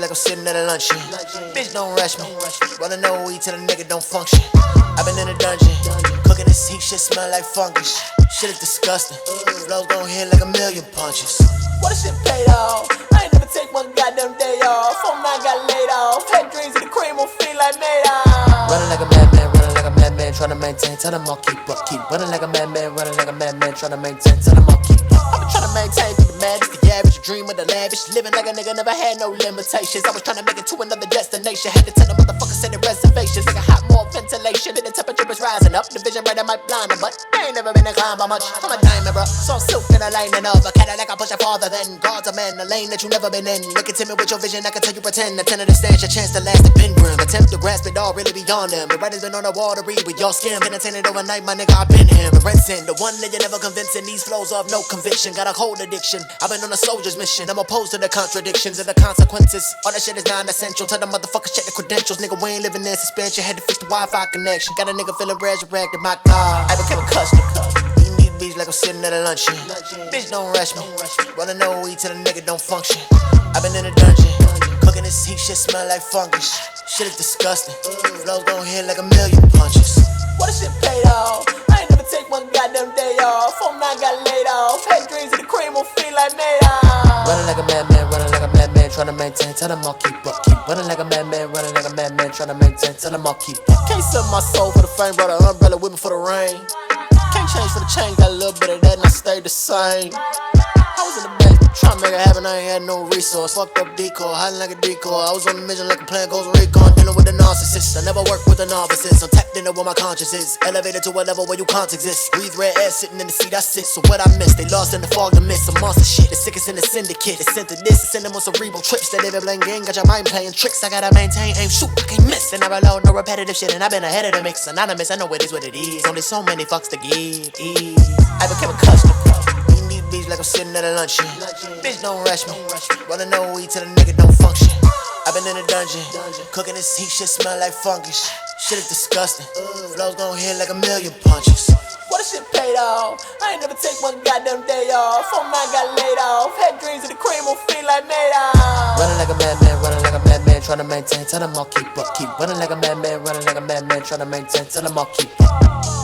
like I'm sitting at a luncheon. Bitch, don't rush me. Running no weed till the nigga don't function. I've been in a dungeon, cooking this heat, shit smell like fungus. Shit is disgusting. Flows gon' hit like a million punches. What this shit paid off? I ain't never take one goddamn day off. 4-9 got laid off. Had dreams of the cream on feet like Madoff. Running like a madman, trying to maintain. Tell them I'll keep up, keep running like a madman, trying to maintain. Tell them I'll keep up. I've been trying to maintain through the madness, the average dream of the lavish. Living like a nigga never had no limitations. I was trying to make it to another destination. Had to tell the motherfuckers sending reservations. Like a hot more ventilation. And the temperature is rising up. The vision right, I might blind them, but I ain't never been inclined by much. I'm a diamond, bro. So silk in a lightning of a Cadillac. I push it farther than God's a man. A lane that you never been in. Look at me with your vision. I can tell you pretend. Attend to the stand, your chance to last a pin grim. Attempt to grasp it all, really beyond them. The writer's been on the wall to read with your skin. Been attended overnight, my nigga, I've been him. The rinsing, the one that you never convincing. These flows of no conviction. Got a cold addiction. I've been on a soldier's mission. I'm opposed to the contradictions and the consequences. All that shit is non-essential. Tell the motherfuckers check the credentials. Nigga, we ain't living in suspension. Had to fix the Wi-Fi connection. Got a nigga feeling resurrected, my God. I became a custom. Eating these beats like I'm sitting at a luncheon. Bitch, don't rush me. Running no weed till the nigga don't function. I've been in a dungeon, cooking this heat, shit smell like fungus. Shit is disgusting. Flows gon' hit like a million punches. What this shit paid off? I ain't never take one goddamn day off. 4-9 got laid off. Had dreams of the cream on feet like Madoff. Running like a madman, trying to maintain. Tell them I'll keep up, keep running like a madman, trying to maintain. Tell them I'll keep up. Can't sell my soul for the fame, brought an umbrella with me for the rain. Can't change for the change, got a little bit of that and I stayed the same. I was in the basement, trying to make it happen, I ain't had no resource. Fucked up decoy, hiding like a decoy. I was on a mission like a plan goes recon. Dealing with a narcissist, I never work with a novices. I'm tapped into what my conscience is. Elevated to a level where you can't exist. Breathe red air sitting in the seat I sit. So what I missed, they lost in the fog to miss. Some monster shit, the sickest in the syndicate. They sent to this, they send them on cerebral trips. They live a blank game, got your mind playing tricks. I gotta maintain, aim, shoot, I can't miss. And I reload, no repetitive shit, and I've been ahead of the mix. Anonymous, I know it is what it is. Only so many fucks to give. I became a custom. Beach like I'm sitting at a luncheon. Bitch, don't rush me. Running no weed till the nigga don't function. I've been in a dungeon, cooking this heat, shit smell like fungus. Shit is disgusting. Flows gon' hit like a million punches. What this shit paid off? I ain't never take one goddamn day off. 4-9 got laid off. Had dreams of the cream on feet like Madoff. Running like a madman, trying to maintain. Tell them I'll keep up, keep running like a madman, trying to maintain. Tell them I'll keep up.